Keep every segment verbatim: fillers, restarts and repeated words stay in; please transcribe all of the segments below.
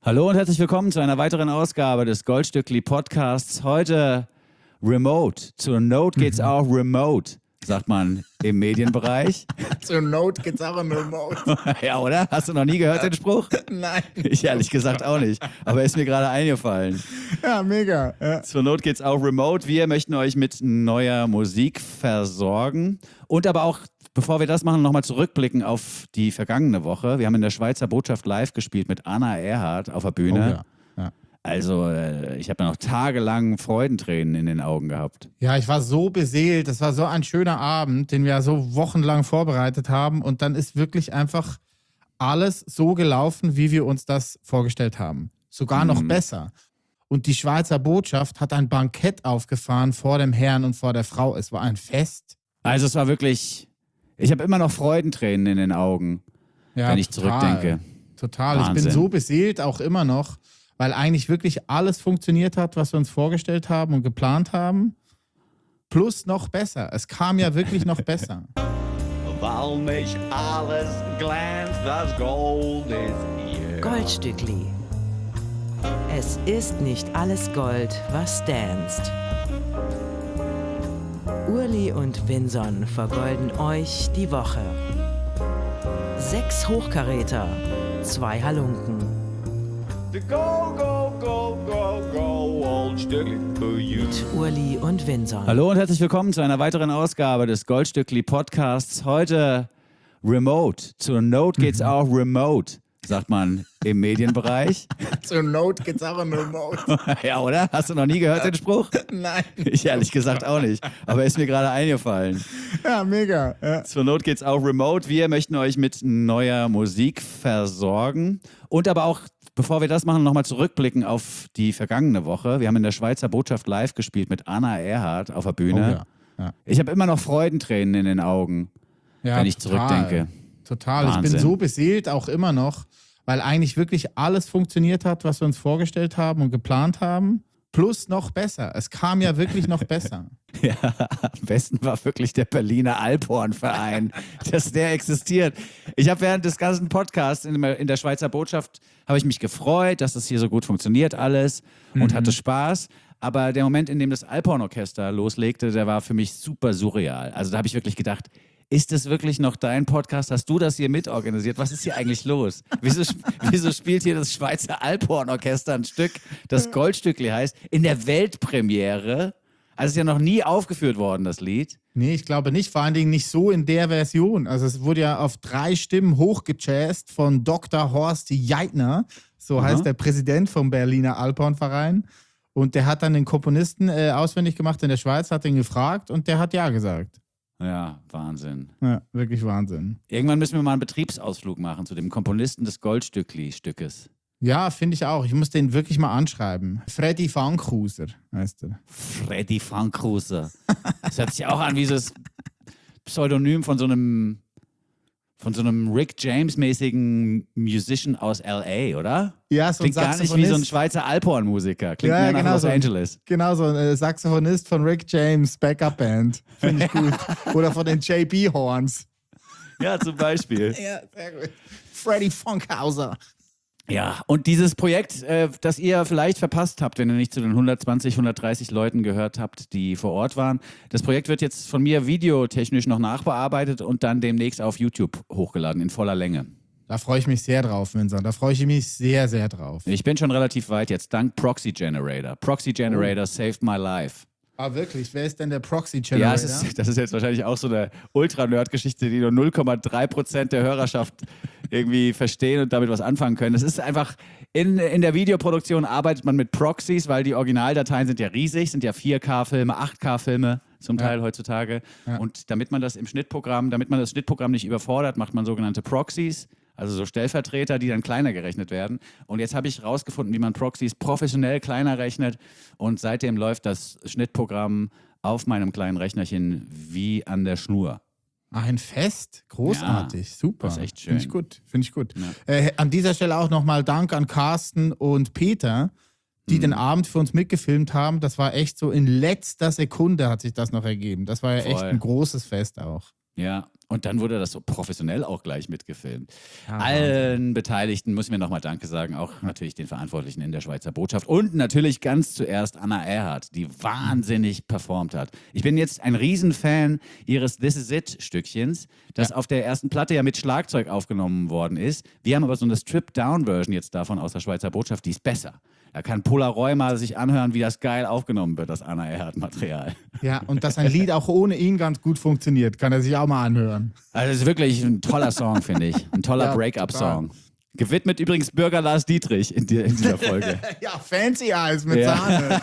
Hallo und herzlich willkommen zu einer weiteren Ausgabe des Goldstückli Podcasts. Heute remote. Zur Not geht's auch remote, sagt man im Medienbereich. Zur Not geht's auch im Remote. Ja, oder? Hast du noch nie gehört den Spruch? Nein. Ich ehrlich gesagt auch nicht. Aber ist mir gerade eingefallen. Ja, mega. Ja. Zur Not geht's auch remote. Wir möchten euch mit neuer Musik versorgen. Und aber auch, bevor wir das machen, nochmal zurückblicken auf die vergangene Woche. Wir haben in der Schweizer Botschaft live gespielt mit Anna Erhardt auf der Bühne. Oh, ja. Ja. Also, äh, ich habe ja noch tagelang Freudentränen in den Augen gehabt. Ja, ich war so beseelt. Das war so ein schöner Abend, den wir ja so wochenlang vorbereitet haben. Und dann ist wirklich einfach alles so gelaufen, wie wir uns das vorgestellt haben. Sogar Mhm. noch besser. Und die Schweizer Botschaft hat ein Bankett aufgefahren vor dem Herrn und vor der Frau. Es war ein Fest. Also, es war wirklich. Ich habe immer noch Freudentränen in den Augen, Ja, wenn ich total. zurückdenke. Total. Ich Wahnsinn. bin so beseelt, auch immer noch, weil eigentlich wirklich alles funktioniert hat, was wir uns vorgestellt haben und geplant haben. Plus noch besser. Es kam ja wirklich noch besser. Weil nicht alles glänzt, das Gold ist hier. Goldstückli. Es ist nicht alles Gold, was danst. Urli und Vinson vergolden euch die Woche. Sechs Hochkaräter, zwei Halunken. Go, go, go, go, go, old Stückli for you. Mit Urli und Vinson. Hallo und herzlich willkommen zu einer weiteren Ausgabe des Goldstückli Podcasts. Heute remote. Zur Not geht's auch remote, sagt man im Medienbereich. Zur Not geht's auch im Remote. Ja, oder? Hast du noch nie gehört den Spruch? Nein. Ich ehrlich gesagt auch nicht. Aber ist mir gerade eingefallen. Ja, mega. Ja. Zur Not geht's auch remote. Wir möchten euch mit neuer Musik versorgen. Und aber auch, bevor wir das machen, nochmal zurückblicken auf die vergangene Woche. Wir haben in der Schweizer Botschaft live gespielt mit Anna Erhardt auf der Bühne. Oh, ja. Ja. Ich habe immer noch Freudentränen in den Augen, Ja, wenn ich total. zurückdenke. Total. Ich Wahnsinn. bin so beseelt, auch immer noch, weil eigentlich wirklich alles funktioniert hat, was wir uns vorgestellt haben und geplant haben. Plus noch besser. Es kam ja wirklich noch besser. Ja, am besten war wirklich der Berliner Alphorn-Verein, dass der existiert. Ich habe während des ganzen Podcasts in, in der Schweizer Botschaft, habe ich mich gefreut, dass das hier so gut funktioniert alles und hatte Spaß. Aber der Moment, in dem das Alphorn-Orchester loslegte, der war für mich super surreal. Also da habe ich wirklich gedacht, ist das wirklich noch dein Podcast? Hast du das hier mitorganisiert? Was ist hier eigentlich los? Wieso, wieso spielt hier das Schweizer Alphorn-Orchester ein Stück, das Goldstückli heißt, in der Weltpremiere? Also es ist ja noch nie aufgeführt worden, das Lied. Nee, ich glaube nicht. Vor allen Dingen nicht so in der Version. Also es wurde ja auf drei Stimmen hochgejazzt von Doktor Horst Jeitner. So Aha. heißt der Präsident vom Berliner Alphorn-Verein. Und der hat dann den Komponisten äh, auswendig gemacht in der Schweiz, hat ihn gefragt und der hat ja gesagt. Ja, Wahnsinn. Ja, wirklich Wahnsinn. Irgendwann müssen wir mal einen Betriebsausflug machen zu dem Komponisten des Goldstückli-Stückes. Ja, finde ich auch. Ich muss den wirklich mal anschreiben. Freddy Fankhauser heißt er. Freddy Fankhauser. Das hört sich auch an wie so das Pseudonym von so einem von so einem Rick James-mäßigen Musician aus L A, oder? Ja, so ein Klingt gar nicht wie so ein Saxophonist. Schweizer Alphorn-Musiker. Klingt Ja, mehr nach genau Los so. Angeles. Genau, so ein äh, Saxophonist von Rick James Backup Band. Finde ich gut. Oder von den J B Horns. Ja, zum Beispiel. Ja, sehr gut. Freddy Fankhauser. Ja, und dieses Projekt, äh, das ihr vielleicht verpasst habt, wenn ihr nicht zu den hundertzwanzig, hundertdreißig Leuten gehört habt, die vor Ort waren. Das Projekt wird jetzt von mir videotechnisch noch nachbearbeitet und dann demnächst auf YouTube hochgeladen in voller Länge. Da freue ich mich sehr drauf, Vincent. Da freue ich mich sehr, sehr drauf. Ich bin schon relativ weit jetzt, dank Proxy Generator. Proxy Generator saved my life. Ah, wirklich? Wer ist denn der Proxy Ja, Generator? es ist, das ist jetzt wahrscheinlich auch so eine Ultra-Nerd-Geschichte, die nur null Komma drei Prozent der Hörerschaft irgendwie verstehen und damit was anfangen können. Es ist einfach, in, in der Videoproduktion arbeitet man mit Proxys, weil die Originaldateien sind ja riesig, sind ja vier K-Filme, acht K-Filme zum Teil Ja. heutzutage. Ja. Und damit man das im Schnittprogramm, damit man das Schnittprogramm nicht überfordert, macht man sogenannte Proxys. Also so Stellvertreter, die dann kleiner gerechnet werden. Und jetzt habe ich rausgefunden, wie man Proxys professionell kleiner rechnet. Und seitdem läuft das Schnittprogramm auf meinem kleinen Rechnerchen wie an der Schnur. Ein Fest? Großartig. Ja, Super. das ist echt schön. Finde ich gut. Finde ich gut. Ja. Äh, an dieser Stelle auch nochmal Dank an Carsten und Peter, die Mhm. den Abend für uns mitgefilmt haben. Das war echt so in letzter Sekunde hat sich das noch ergeben. Das war ja echt Voll. ein großes Fest auch. Ja, Und dann wurde das so professionell auch gleich mitgefilmt. Ja, Allen Beteiligten müssen wir nochmal Danke sagen, auch natürlich den Verantwortlichen in der Schweizer Botschaft und natürlich ganz zuerst Anna Erhardt, die wahnsinnig performt hat. Ich bin jetzt ein Riesenfan ihres This Is It Stückchens, das Ja. auf der ersten Platte ja mit Schlagzeug aufgenommen worden ist. Wir haben aber so eine Stripped-Down-Version jetzt davon aus der Schweizer Botschaft, die ist besser. Da kann Polaroid mal sich anhören, wie das geil aufgenommen wird, das Anna Erhardt-Material. Ja, und dass ein Lied auch ohne ihn ganz gut funktioniert, kann er sich auch mal anhören. Also es ist wirklich ein toller Song, finde ich. Ein toller Ja, Break-up-Song. Gewidmet übrigens Bürger Lars Dietrich in, die, in dieser Folge. Ja, Fancy Eyes mit Ja. Sahne.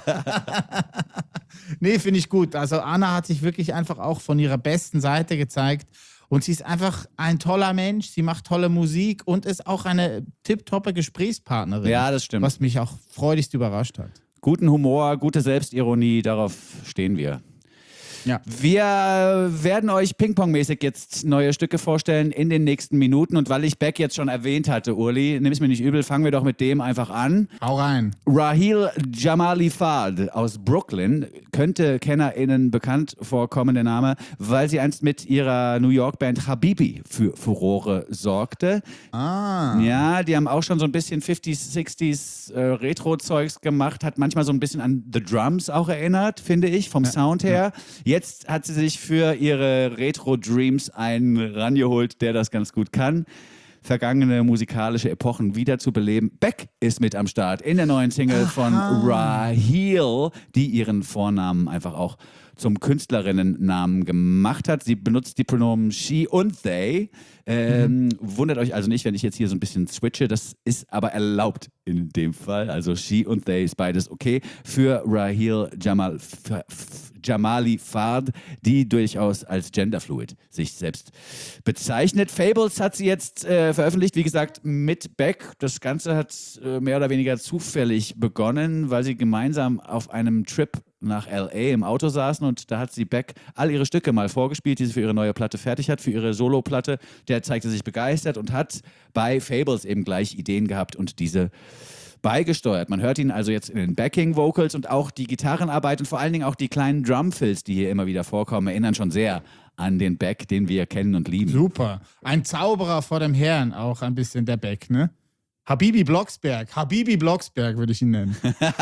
Nee, finde ich gut. Also Anna hat sich wirklich einfach auch von ihrer besten Seite gezeigt. Und sie ist einfach ein toller Mensch, sie macht tolle Musik und ist auch eine tipptoppe Gesprächspartnerin. Ja, das stimmt. Was mich auch freudigst überrascht hat. Guten Humor, gute Selbstironie, darauf stehen wir. Ja. Wir werden euch Ping-Pong-mäßig jetzt neue Stücke vorstellen in den nächsten Minuten. Und weil ich Beck jetzt schon erwähnt hatte, Urli, nimm es mir nicht übel, fangen wir doch mit dem einfach an. Hau rein. Raheel Jamali Fard aus Brooklyn könnte KennerInnen bekannt vorkommen, der Name, weil sie einst mit ihrer New York-Band Habibi für Furore sorgte. Ah. Ja, die haben auch schon so ein bisschen fünfziger, sechziger äh, Retro-Zeugs gemacht, hat manchmal so ein bisschen an The Drums auch erinnert, finde ich, vom Sound her. Jetzt hat sie sich für ihre Retro-Dreams einen rangeholt, der das ganz gut kann. Vergangene musikalische Epochen wieder zu beleben. Beck ist mit am Start in der neuen Single von Raheel, die ihren Vornamen einfach auch zum Künstlerinnennamen gemacht hat. Sie benutzt die Pronomen she und they. Ähm, mhm. Wundert euch also nicht, wenn ich jetzt hier so ein bisschen switche. Das ist aber erlaubt in dem Fall. Also she und they ist beides okay. Für Raheel Jamal, Jamali Fard, die durchaus als genderfluid sich selbst bezeichnet. Fables hat sie jetzt äh, veröffentlicht, wie gesagt, mit Beck. Das Ganze hat äh, mehr oder weniger zufällig begonnen, weil sie gemeinsam auf einem Trip nach L A im Auto saßen und da hat sie Beck all ihre Stücke mal vorgespielt, die sie für ihre neue Platte fertig hat, für ihre Solo-Platte. Der zeigte sich begeistert und hat bei Fables eben gleich Ideen gehabt und diese beigesteuert. Man hört ihn also jetzt in den Backing-Vocals und auch die Gitarrenarbeit und vor allen Dingen auch die kleinen Drumfills, die hier immer wieder vorkommen, erinnern schon sehr an den Beck, den wir kennen und lieben. Super. Ein Zauberer vor dem Herrn, auch ein bisschen der Beck, ne? Habibi Blocksberg. Habibi Blocksberg würde ich ihn nennen.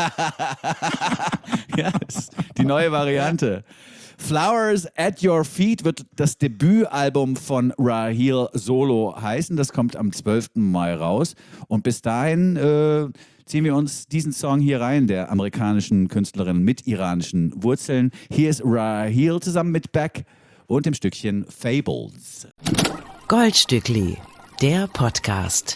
Ja, das ist die neue Variante. Flowers at Your Feet wird das Debütalbum von Raheel solo heißen. Das kommt am zwölften Mai raus. Und bis dahin äh, ziehen wir uns diesen Song hier rein, der amerikanischen Künstlerin mit iranischen Wurzeln. Hier ist Raheel zusammen mit Beck und dem Stückchen Fables. Goldstückli, der Podcast.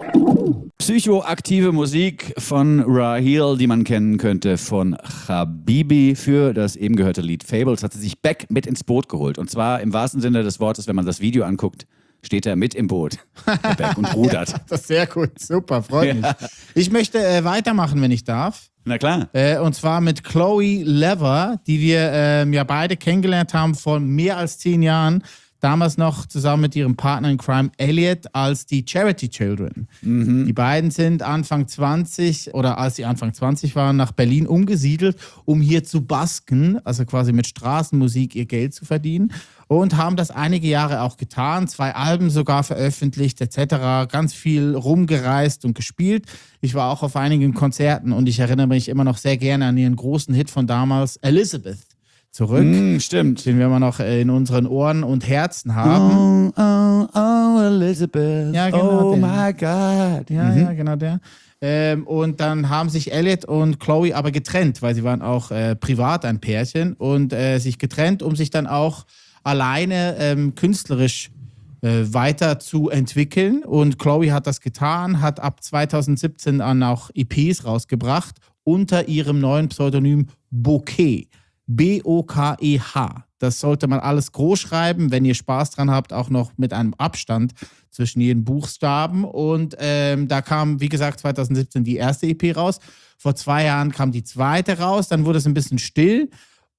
Psychoaktive Musik von Raheel, die man kennen könnte von Habibi. Für das eben gehörte Lied Fables hat sie sich Beck mit ins Boot geholt. Und zwar im wahrsten Sinne des Wortes, wenn man das Video anguckt, steht er mit im Boot, der Beck, und rudert. Ja, das ist sehr gut, super, freut mich. Ich möchte äh, weitermachen, wenn ich darf. Na klar. Äh, und zwar mit Chloe Lever, die wir ähm, ja beide kennengelernt haben vor mehr als zehn Jahren. Damals noch zusammen mit ihrem Partner in Crime Elliot als die Charity Children. Mhm. Die beiden sind Anfang zwanzig oder als sie Anfang zwanzig waren, nach Berlin umgesiedelt, um hier zu basken, also quasi mit Straßenmusik ihr Geld zu verdienen. Und haben das einige Jahre auch getan, zwei Alben sogar veröffentlicht et cetera. Ganz viel rumgereist und gespielt. Ich war auch auf einigen Konzerten und ich erinnere mich immer noch sehr gerne an ihren großen Hit von damals, Elizabeth. Zurück, Mm, stimmt. den wir immer noch in unseren Ohren und Herzen haben. Oh, oh, oh, Elizabeth. Ja, genau, Oh den. my God. Ja, Mhm. ja, genau der. Ähm, und dann haben sich Elliot und Chloe aber getrennt, weil sie waren auch äh, privat ein Pärchen und äh, sich getrennt, um sich dann auch alleine ähm, künstlerisch äh, weiter zu entwickeln. Und Chloe hat das getan, hat ab zwanzig siebzehn dann auch E Ps rausgebracht unter ihrem neuen Pseudonym Bouquet. B O K E H. Das sollte man alles groß schreiben, wenn ihr Spaß dran habt, auch noch mit einem Abstand zwischen jedem Buchstaben. Und ähm, da kam, wie gesagt, zwanzig siebzehn die erste E P raus. Vor zwei Jahren kam die zweite raus, dann wurde es ein bisschen still.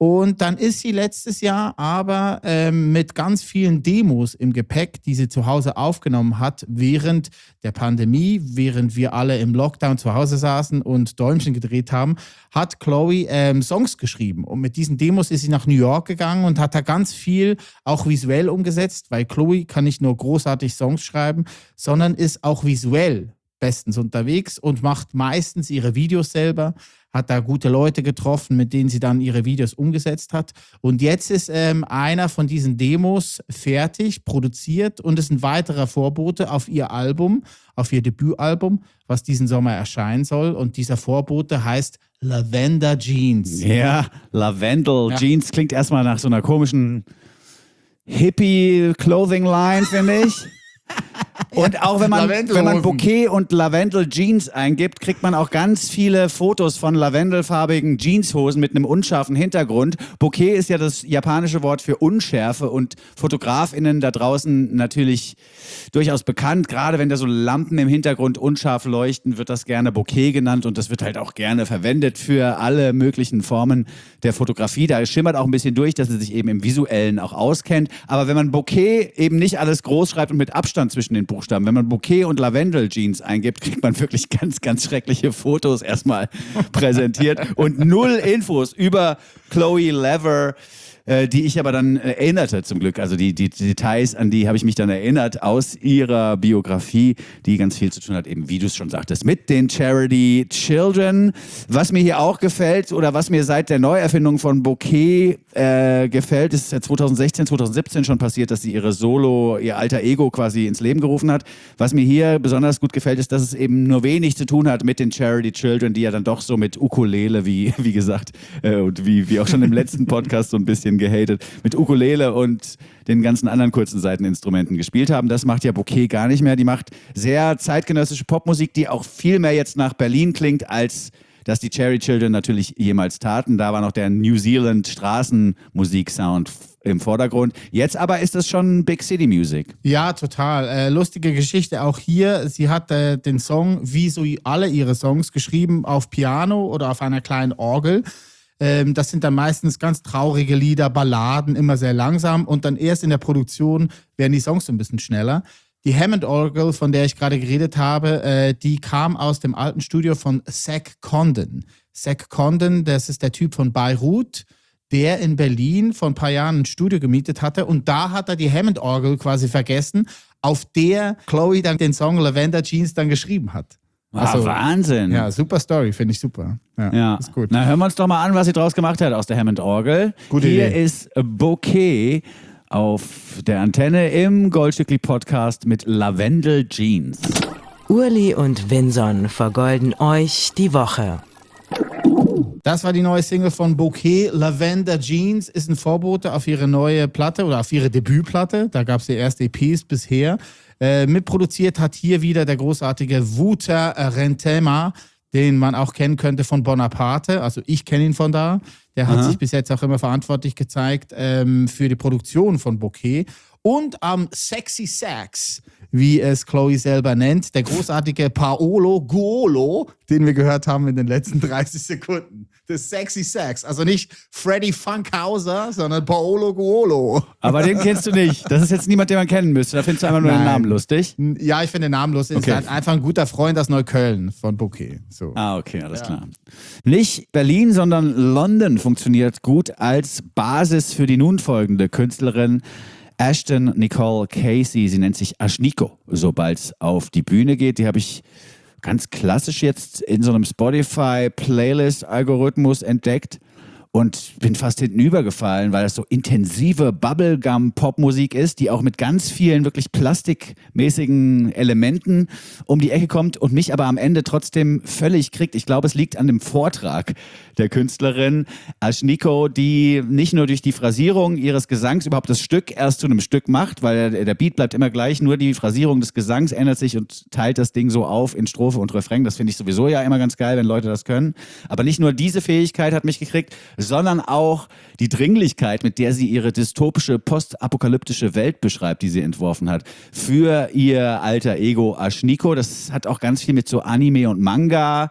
Und dann ist sie letztes Jahr aber ähm, mit ganz vielen Demos im Gepäck, die sie zu Hause aufgenommen hat, während der Pandemie, während wir alle im Lockdown zu Hause saßen und Däumchen gedreht haben, hat Chloe ähm, Songs geschrieben. Und mit diesen Demos ist sie nach New York gegangen und hat da ganz viel auch visuell umgesetzt, weil Chloe kann nicht nur großartig Songs schreiben, sondern ist auch visuell bestens unterwegs und macht meistens ihre Videos selber, hat da gute Leute getroffen, mit denen sie dann ihre Videos umgesetzt hat. Und jetzt ist ähm, einer von diesen Demos fertig, produziert und ist ein weiterer Vorbote auf ihr Album, auf ihr Debütalbum, was diesen Sommer erscheinen soll. Und dieser Vorbote heißt Lavender Jeans. Ja, Lavendel Ja. Jeans klingt erstmal nach so einer komischen Hippie-Clothing-Line, finde ich. Und auch wenn man, wenn man Lavendelhosen. Bouquet und Lavendel Jeans eingibt, kriegt man auch ganz viele Fotos von lavendelfarbigen Jeanshosen mit einem unscharfen Hintergrund. Bouquet ist ja das japanische Wort für Unschärfe und FotografInnen da draußen natürlich durchaus bekannt. Gerade wenn da so Lampen im Hintergrund unscharf leuchten, wird das gerne Bouquet genannt und das wird halt auch gerne verwendet für alle möglichen Formen der Fotografie. Da schimmert auch ein bisschen durch, dass sie sich eben im Visuellen auch auskennt. Aber wenn man Bouquet eben nicht alles groß schreibt und mit Abstand zwischen den Buchstaben, wenn man Bouquet und Lavendel Jeans eingibt, kriegt man wirklich ganz, ganz schreckliche Fotos erstmal präsentiert und null Infos über Chloe Lever, äh, die ich aber dann äh, erinnerte zum Glück. Also die, die, die Details, an die habe ich mich dann erinnert aus ihrer Biografie, die ganz viel zu tun hat, eben wie du es schon sagtest, mit den Charity Children. Was mir hier auch gefällt oder was mir seit der Neuerfindung von Bouquet äh, gefällt, ist zwanzig sechzehn, zwanzig siebzehn schon passiert, dass sie ihre Solo, ihr alter Ego quasi ins Leben gerufen hat. Was mir hier besonders gut gefällt, ist, dass es eben nur wenig zu tun hat mit den Charity Children, die ja dann doch so mit Ukulele, wie, wie gesagt, äh, und wie, wie auch schon im letzten Podcast so ein bisschen gehatet, mit Ukulele und den ganzen anderen kurzen Saiteninstrumenten gespielt haben. Das macht ja Bouquet gar nicht mehr. Die macht sehr zeitgenössische Popmusik, die auch viel mehr jetzt nach Berlin klingt, als dass die Cherry Children natürlich jemals taten. Da war noch der New Zealand Straßenmusik-Sound im Vordergrund. Jetzt aber ist es schon Big City Music. Ja, total. Äh, lustige Geschichte auch hier. Sie hat äh, den Song, wie so alle ihre Songs, geschrieben auf Piano oder auf einer kleinen Orgel. Ähm, das sind dann meistens ganz traurige Lieder, Balladen, immer sehr langsam. Und dann erst in der Produktion werden die Songs so ein bisschen schneller. Die Hammond-Orgel, von der ich gerade geredet habe, äh, die kam aus dem alten Studio von Zack Condon. Zack Condon, das ist der Typ von Beirut, der in Berlin vor ein paar Jahren ein Studio gemietet hatte. Und da hat er die Hammond-Orgel quasi vergessen, auf der Chloe dann den Song Lavender Jeans dann geschrieben hat. Also, ah, Wahnsinn. Ja, super Story, finde ich super. Ja, Ja. ist gut. Na, hören wir uns doch mal an, was sie draus gemacht hat aus der Hammond-Orgel. Gute Hier Idee. ist Bouquet auf der Antenne im Goldstückli-Podcast mit Lavendel Jeans. Urli und Vinson vergolden euch die Woche. Das war die neue Single von Bouquet. Lavender Jeans ist ein Vorbote auf ihre neue Platte oder auf ihre Debütplatte. Da gab es die erste E Ps bisher. Äh, mitproduziert hat hier wieder der großartige Wouter Rentema, den man auch kennen könnte von Bonaparte. Also ich kenne ihn von da. Der hat Aha. sich bis jetzt auch immer verantwortlich gezeigt ähm, für die Produktion von Bouquet. Und am Sexy Sax, wie es Chloe selber nennt, der großartige Paolo Guolo, den wir gehört haben in den letzten dreißig Sekunden. Das Sexy Sax. Also nicht Freddy Funkhauser, sondern Paolo Guolo. Aber den kennst du nicht. Das ist jetzt niemand, den man kennen müsste. Da findest du einfach nur den Nein. Namen lustig. Ja, ich finde den Namen lustig. Okay. Ist halt einfach ein guter Freund aus Neukölln von Bouquet. So. Ah, okay, alles klar. Nicht Berlin, sondern London funktioniert gut als Basis für die nun folgende Künstlerin Ashton Nicole Casey. Sie nennt sich Ashniko, sobald es auf die Bühne geht. Die habe ich ganz klassisch jetzt in so einem Spotify-Playlist-Algorithmus entdeckt und bin fast hinten übergefallen, weil das so intensive Bubblegum-Popmusik ist, die auch mit ganz vielen wirklich plastikmäßigen Elementen um die Ecke kommt und mich aber am Ende trotzdem völlig kriegt. Ich glaube, es liegt an dem Vortrag der Künstlerin Ashniko, die nicht nur durch die Phrasierung ihres Gesangs überhaupt das Stück erst zu einem Stück macht, weil der, der Beat bleibt immer gleich, nur die Phrasierung des Gesangs ändert sich und teilt das Ding so auf in Strophe und Refrain. Das finde ich sowieso ja immer ganz geil, wenn Leute das können. Aber nicht nur diese Fähigkeit hat mich gekriegt, sondern auch die Dringlichkeit, mit der sie ihre dystopische, postapokalyptische Welt beschreibt, die sie entworfen hat, für ihr alter Ego Ashniko. Das hat auch ganz viel mit so Anime und Manga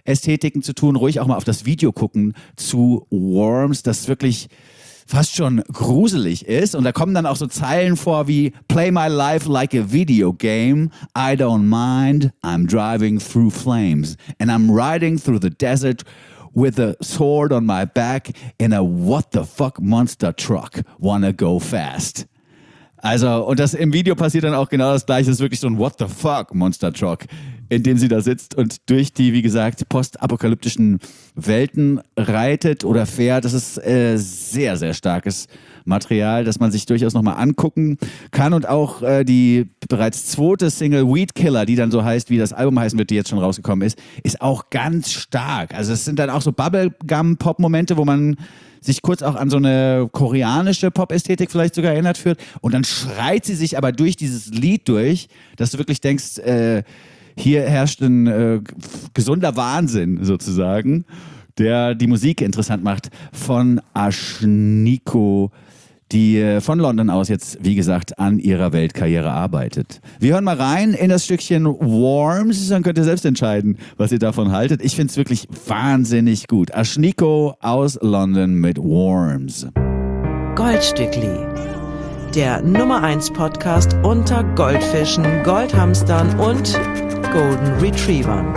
Ästhetiken zu tun, ruhig auch mal auf das Video gucken zu Worms, das wirklich fast schon gruselig ist. Und da kommen dann auch so Zeilen vor wie Play my life like a video game. I don't mind. I'm driving through flames. And I'm riding through the desert with a sword on my back in a what the fuck monster truck. Wanna go fast. Also, und das im Video passiert dann auch genau das Gleiche. Es ist wirklich so ein What the fuck Monster Truck, in dem sie da sitzt und durch die, wie gesagt, postapokalyptischen Welten reitet oder fährt. Das ist äh, sehr, sehr starkes Material, das man sich durchaus nochmal angucken kann. Und auch äh, die bereits zweite Single Weed Killer, die dann so heißt, wie das Album heißen wird, die jetzt schon rausgekommen ist, ist auch ganz stark. Also es sind dann auch so Bubblegum-Pop-Momente, wo man sich kurz auch an so eine koreanische Pop-Ästhetik vielleicht sogar erinnert fühlt. Und dann schreit sie sich aber durch dieses Lied durch, dass du wirklich denkst, äh, hier herrscht ein äh, gesunder Wahnsinn sozusagen, der die Musik interessant macht von Ashniko, die äh, von London aus jetzt, wie gesagt, an ihrer Weltkarriere arbeitet. Wir hören mal rein in das Stückchen Worms, dann könnt ihr selbst entscheiden, was ihr davon haltet. Ich finde es wirklich wahnsinnig gut. Ashniko aus London mit Worms. Goldstückli. Der Nummer eins Podcast unter Goldfischen, Goldhamstern und Golden Retrievern.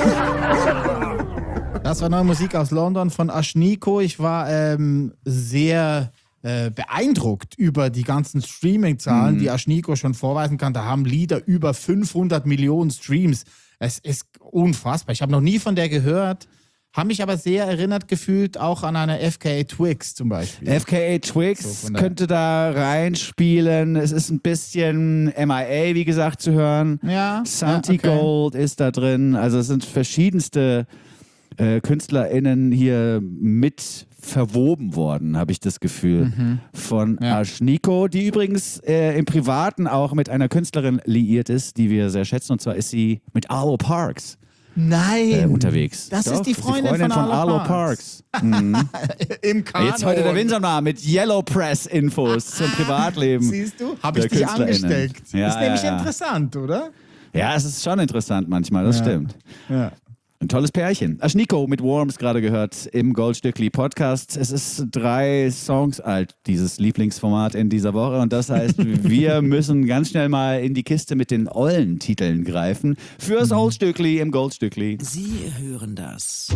Das war neue Musik aus London von Ashniko. Ich war ähm, sehr äh, beeindruckt über die ganzen Streaming-Zahlen, mhm. die Ashniko schon vorweisen kann. Da haben Lieder über fünfhundert Millionen Streams. Es ist unfassbar. Ich habe noch nie von der gehört. Habe mich aber sehr erinnert gefühlt, auch an eine F K A Twigs zum Beispiel. F K A Twigs so könnte da reinspielen. Es ist ein bisschen M I A, wie gesagt, zu hören. Ja. Santi ja, okay. Gold ist da drin. Also es sind verschiedenste äh, KünstlerInnen hier mit verwoben worden, habe ich das Gefühl, mhm. von ja. Ashniko, die übrigens äh, im Privaten auch mit einer Künstlerin liiert ist, die wir sehr schätzen. Und zwar ist sie mit Arlo Parks. Nein. Äh, unterwegs. Das Doch, ist die Freundin, die Freundin von, von Arlo Arlo Parks. Parks. Mhm. Im Kanon. Jetzt heute der Winter mal mit Yellow Press Infos zum Privatleben. Siehst du? Habe ich dich angesteckt. Ja, ist nämlich ja, ja. interessant, oder? Ja, es ist schon interessant manchmal, das ja. stimmt. Ja. Ein tolles Pärchen. Ashniko mit Worms gerade gehört im Goldstückli Podcast. Es ist drei Songs alt, dieses Lieblingsformat in dieser Woche. Und das heißt, wir müssen ganz schnell mal in die Kiste mit den ollen Titeln greifen. Fürs Oldstückli im Goldstückli. Sie hören das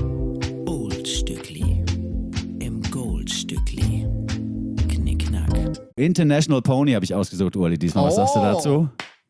Oldstückli im Goldstückli. Knickknack. International Pony habe ich ausgesucht, Uli, diesmal. Was oh. sagst du dazu?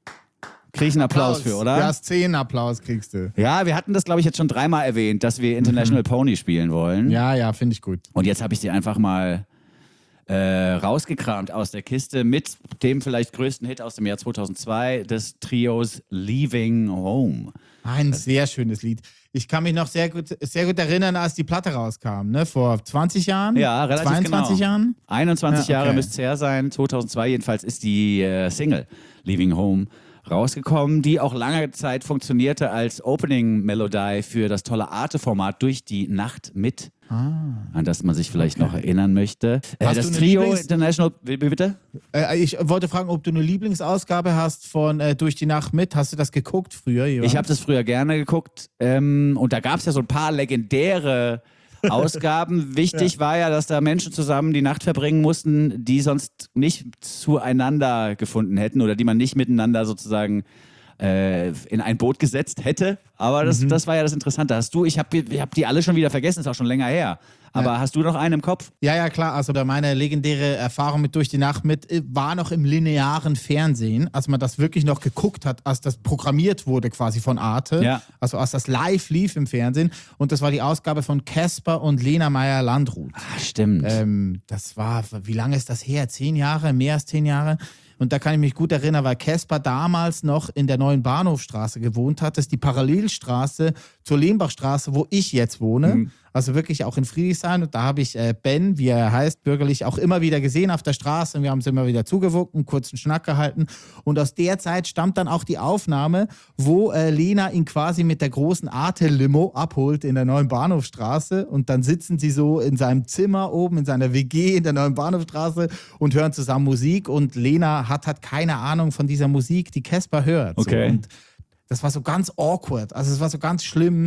Krieg ich einen Applaus, Applaus für, oder? Ja, zehn Applaus kriegst du. Ja, wir hatten das, glaube ich, jetzt schon dreimal erwähnt, dass wir International mhm. Pony spielen wollen. Ja, ja, finde ich gut. Und jetzt habe ich sie einfach mal äh, rausgekramt aus der Kiste mit dem vielleicht größten Hit aus dem Jahr zweitausendzwei des Trios Leaving Home. Ein sehr schönes Lied. Ich kann mich noch sehr gut, sehr gut erinnern, als die Platte rauskam, ne? Vor zwanzig Jahren? Ja, relativ zweiundzwanzig genau. Jahren? einundzwanzig ja, okay. Jahre müsste es her sein. zweitausendzwei jedenfalls ist die äh, Single Leaving Home rausgekommen, die auch lange Zeit funktionierte als Opening-Melodie für das tolle Arte-Format Durch die Nacht mit, ah. an das man sich vielleicht okay. noch erinnern möchte. Äh, das Trio Lieblings- International, wie bitte? Äh, ich wollte fragen, ob du eine Lieblingsausgabe hast von äh, Durch die Nacht mit. Hast du das geguckt früher? Johann? Ich habe das früher gerne geguckt ähm, und da gab es ja so ein paar legendäre Ausgaben. Wichtig ja. war ja, dass da Menschen zusammen die Nacht verbringen mussten, die sonst nicht zueinander gefunden hätten oder die man nicht miteinander sozusagen äh, in ein Boot gesetzt hätte. Aber das, mhm. das war ja das Interessante. Hast du, ich habe ich hab die alle schon wieder vergessen, ist auch schon länger her. Aber ja. hast du noch einen im Kopf? Ja, ja, klar. Also meine legendäre Erfahrung mit Durch die Nacht mit war noch im linearen Fernsehen, als man das wirklich noch geguckt hat, als das programmiert wurde quasi von Arte. Ja. Also als das live lief im Fernsehen. Und das war die Ausgabe von Casper und Lena Meyer-Landrut. Ah, stimmt. Ähm, das war, wie lange ist das her? Zehn Jahre? Mehr als zehn Jahre? Und da kann ich mich gut erinnern, weil Casper damals noch in der neuen Bahnhofstraße gewohnt hat. Das ist die Parallelstraße zur Lehmbachstraße, wo ich jetzt wohne. Mhm. Also wirklich auch in Friedrichshain. Und da habe ich äh, Ben, wie er heißt, bürgerlich, auch immer wieder gesehen auf der Straße. Und wir haben es immer wieder zugewunken, einen kurzen Schnack gehalten. Und aus der Zeit stammt dann auch die Aufnahme, wo äh, Lena ihn quasi mit der großen Arte-Limo abholt in der neuen Bahnhofstraße. Und dann sitzen sie so in seinem Zimmer oben, in seiner W G in der neuen Bahnhofstraße und hören zusammen Musik. Und Lena hat halt keine Ahnung von dieser Musik, die Casper hört. Okay. So. Und das war so ganz awkward. Also es war so ganz schlimm,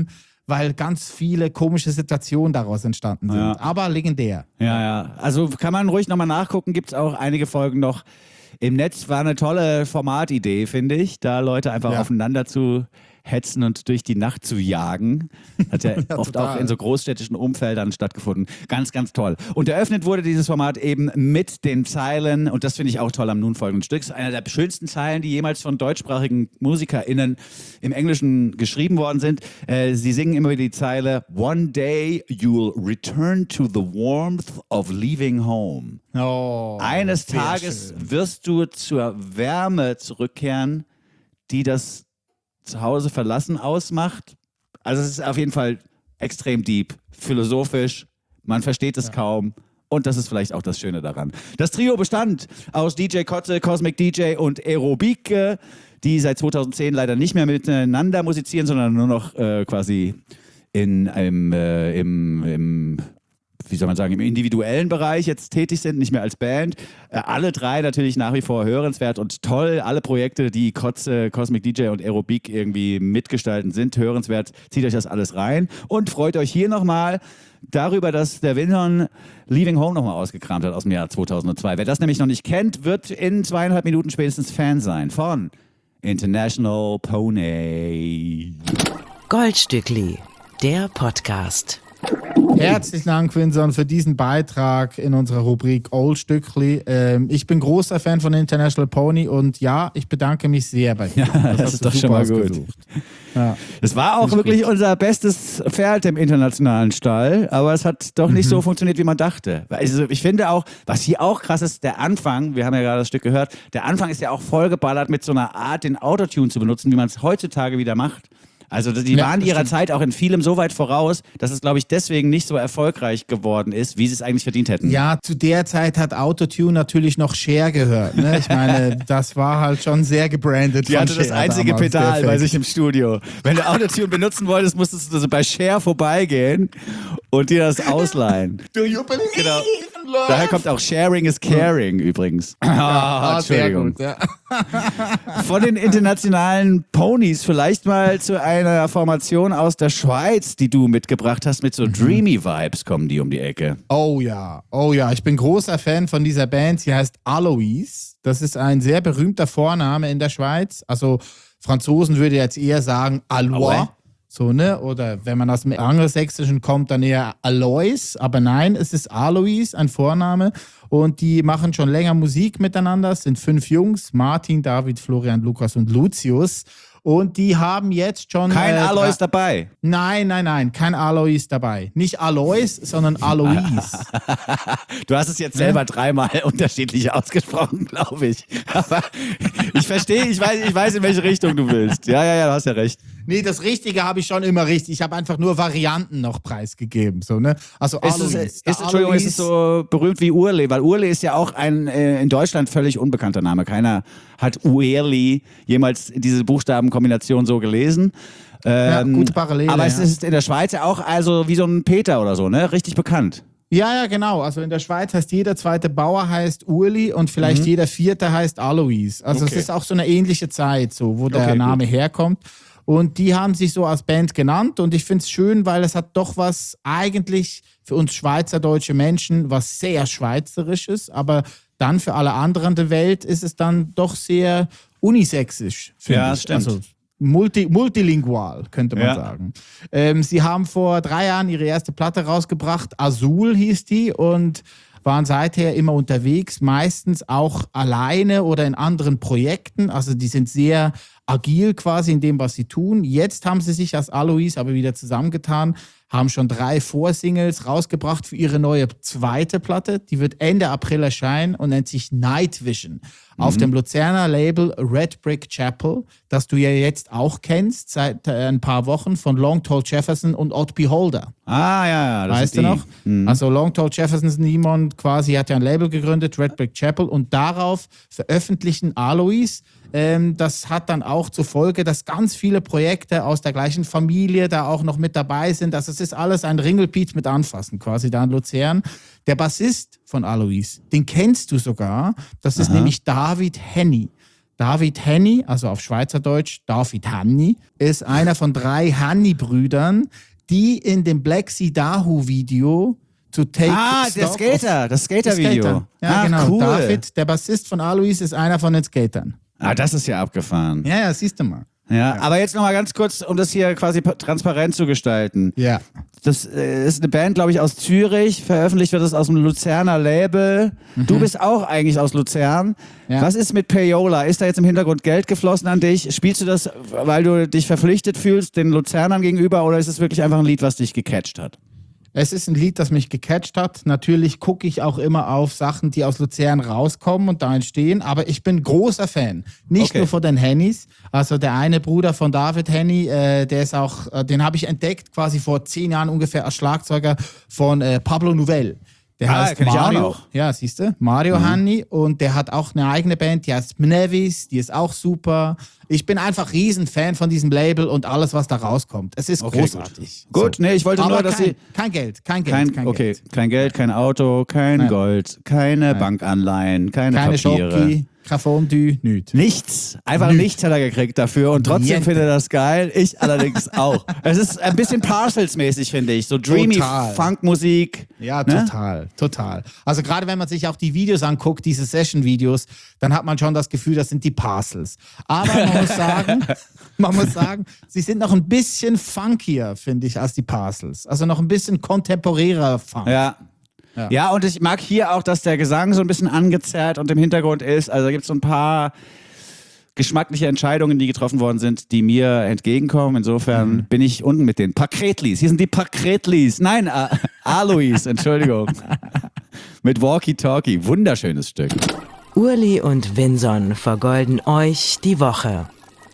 weil ganz viele komische Situationen daraus entstanden sind. Ja. Aber legendär. Ja, ja. Also kann man ruhig nochmal nachgucken. Gibt es auch einige Folgen noch im Netz. War eine tolle Formatidee, finde ich, da Leute einfach Ja. aufeinander zu hetzen und durch die Nacht zu jagen. Hat ja, Ja, oft total. auch in so großstädtischen Umfeldern stattgefunden. Ganz, ganz toll. Und eröffnet wurde dieses Format eben mit den Zeilen, und das finde ich auch toll am nun folgenden Stück, einer der schönsten Zeilen, die jemals von deutschsprachigen MusikerInnen im Englischen geschrieben worden sind. Äh, sie singen immer wieder die Zeile One day you'll return to the warmth of leaving home. Oh, Eines sehr Tages schön. wirst du zur Wärme zurückkehren, die das Zuhause verlassen ausmacht. Also es ist auf jeden Fall extrem deep, philosophisch, man versteht es kaum. Und das ist vielleicht auch das Schöne daran. Das Trio bestand aus D J Kotze, Cosmic D J und Aerobik, die seit zweitausendzehn leider nicht mehr miteinander musizieren, sondern nur noch äh, quasi in einem, äh, im, im wie soll man sagen, im individuellen Bereich jetzt tätig sind, nicht mehr als Band. Äh, alle drei natürlich nach wie vor hörenswert und toll. Alle Projekte, die Kotze, Cosmic D J und Aerobik irgendwie mitgestalten, sind hörenswert. Zieht euch das alles rein und freut euch hier nochmal darüber, dass der Winton Leaving Home nochmal ausgekramt hat aus dem Jahr zweitausendzwei. Wer das nämlich noch nicht kennt, wird in zweieinhalb Minuten spätestens Fan sein von International Pony. Goldstückli, der Podcast. Herzlichen Dank, Vincent, für diesen Beitrag in unserer Rubrik Old Stückli. Ähm, ich bin großer Fan von International Pony und ja, ich bedanke mich sehr bei dir. Ja, das hast ist du doch schon super mal gut. ausgesucht. Ja. Das war auch Ist wirklich gut. unser bestes Pferd im internationalen Stall, aber es hat doch nicht so funktioniert, wie man dachte. Also ich finde auch, was hier auch krass ist, der Anfang, wir haben ja gerade das Stück gehört, der Anfang ist ja auch vollgeballert mit so einer Art, den Autotune zu benutzen, wie man es heutzutage wieder macht. Also die Ja, waren das ihrer stimmt. Zeit auch in vielem so weit voraus, dass es, glaube ich, deswegen nicht so erfolgreich geworden ist, wie sie es eigentlich verdient hätten. Ja, zu der Zeit hat Autotune natürlich noch Cher gehört. Ne? Ich meine, das war halt schon sehr gebrandet. Die von hatte das Cher einzige damals, der Pedal bei Effekt. sich im Studio. Wenn du Autotune benutzen wolltest, musstest du so bei Cher vorbeigehen und dir das ausleihen. Do you believe Genau. in love? Daher kommt auch Sharing is Caring übrigens. Ah, Ah, sehr Entschuldigung. gut, ja. Von den internationalen Ponys vielleicht mal zu einer Formation aus der Schweiz, die du mitgebracht hast, mit so dreamy Vibes kommen die um die Ecke. Oh ja, oh ja, ich bin großer Fan von dieser Band. Sie heißt Alois. Das ist ein sehr berühmter Vorname in der Schweiz. Also Franzosen würde jetzt eher sagen Alois. Aue. So, ne? Oder wenn man aus dem Angelsächsischen kommt, dann eher Alois. Aber nein, es ist Alois, ein Vorname. Und die machen schon länger Musik miteinander. Es sind fünf Jungs: Martin, David, Florian, Lukas und Lucius. Und die haben jetzt schon. Kein äh, Alois dra- dabei. Nein, nein, nein, kein Alois dabei. Nicht Alois, sondern Alois. Du hast es jetzt selber dreimal unterschiedlich ausgesprochen, glaube ich. Aber ich verstehe, ich weiß, ich weiß, in welche Richtung du willst. Ja, ja, ja, du hast ja recht. Nee, das Richtige habe ich schon immer richtig. Ich habe einfach nur Varianten noch preisgegeben. So, ne? Also Ist Alois. es, ist, Der es, Entschuldigung, ist es Alois- so berühmt wie Urle? Weil Urle ist ja auch ein äh, in Deutschland völlig unbekannter Name. Keiner hat Uerli jemals diese Buchstabenkombination so gelesen. Ja, Ähm, gute Parallele. aber es ja. ist in der Schweiz ja auch also wie so ein Peter oder so, ne? Richtig bekannt. Ja, ja, genau. Also in der Schweiz heißt jeder zweite Bauer heißt Urli und vielleicht jeder vierte heißt Alois. Also Okay. es ist auch so eine ähnliche Zeit, so, wo der Okay, Name herkommt. Und die haben sich so als Band genannt und ich finde es schön, weil es hat doch was eigentlich für uns schweizerdeutsche Menschen, was sehr schweizerisches, aber dann für alle anderen der Welt ist es dann doch sehr unisexisch. finde Ja, ich. stimmt. Also multi, multilingual, könnte man Ja. sagen. Ähm, sie haben vor drei Jahren ihre erste Platte rausgebracht, Azul hieß die, und waren seither immer unterwegs, meistens auch alleine oder in anderen Projekten. Also die sind sehr agil quasi in dem, was sie tun. Jetzt haben sie sich als Alois aber wieder zusammengetan, haben schon drei Vorsingles rausgebracht für ihre neue zweite Platte. Die wird Ende April erscheinen und nennt sich Night Vision. Auf dem Luzerner Label Red Brick Chapel, das du ja jetzt auch kennst, seit äh, ein paar Wochen von Long Tall Jefferson und Odd Beholder. Ah, ja, ja. Das Weißt ist du die. noch? Mhm. Also Long Tall Jefferson Niemon quasi hat ja ein Label gegründet, Red Brick Chapel, und darauf veröffentlichen Alois. Ähm, das hat dann auch zur Folge, dass ganz viele Projekte aus der gleichen Familie da auch noch mit dabei sind. Also es ist alles ein Ringelpiet mit Anfassen quasi da in Luzern. Der Bassist von Alois, den kennst du sogar. Das ist nämlich David Henny. David Henny, also auf Schweizerdeutsch David Henny, ist einer von drei Henny-Brüdern, die in dem Black Sea Dahu Video zu Take Ah, der Stock Skater, das Skater-Video. Skater. Ja, ah, genau. Cool. David, der Bassist von Alois, ist einer von den Skatern. Ah, das ist ja abgefahren. Ja, ja, siehst du mal. Ja, aber jetzt nochmal ganz kurz, um das hier quasi pa- transparent zu gestalten. Ja. Das äh, ist eine Band, glaube ich, aus Zürich. Veröffentlicht wird es aus dem Luzerner Label. Mhm. Du bist auch eigentlich aus Luzern. Ja. Was ist mit Payola? Ist da jetzt im Hintergrund Geld geflossen an dich? Spielst du das, weil du dich verpflichtet fühlst den Luzernern gegenüber, oder ist es wirklich einfach ein Lied, was dich gecatcht hat? Es ist ein Lied, das mich gecatcht hat. Natürlich gucke ich auch immer auf Sachen, die aus Luzern rauskommen und da entstehen. Aber ich bin großer Fan. Nicht Okay. nur von den Hennys. Also der eine Bruder von David Henny, äh, der ist auch, äh, den habe ich entdeckt quasi vor zehn Jahren ungefähr als Schlagzeuger von äh, Pablo Nouvelle. Der Ah, heißt kenn ich auch Mario. noch. Ja, siehst du? Mario mhm. Henny. Und der hat auch eine eigene Band, die heißt Mnevis. Die ist auch super. Ich bin einfach riesen Fan von diesem Label und alles, was da rauskommt. Es ist Okay, großartig. Gut, nee, ich wollte Aber nur, dass kein, sie... kein Geld, kein Geld, Kein, kein okay, Geld. kein Geld, kein Auto, kein Nein. Gold, keine Bankanleihen, keine, Keine Papiere. Schoki, kein Fondue, nichts. Nichts. Einfach nichts hat er gekriegt dafür und trotzdem Niente. findet er das geil. Ich allerdings auch. Es ist ein bisschen Parcels-mäßig, finde ich. So dreamy Total. Funkmusik. Ja, Ne? total, total. Also gerade wenn man sich auch die Videos anguckt, diese Session-Videos, dann hat man schon das Gefühl, das sind die Parcels. Aber man muss sagen, man muss sagen, sie sind noch ein bisschen funkier, finde ich, als die Parcels. Also noch ein bisschen kontemporärer Funk. Ja. Ja. Ja, und ich mag hier auch, dass der Gesang so ein bisschen angezerrt und im Hintergrund ist. Also da gibt es so ein paar geschmackliche Entscheidungen, die getroffen worden sind, die mir entgegenkommen. Insofern Mhm. bin ich unten mit den Pakretlis. Hier sind die Pakretlis. Nein, A- Alois, Entschuldigung. Mit Walkie Talkie. Wunderschönes Stück. Urli und Vinson vergolden euch die Woche.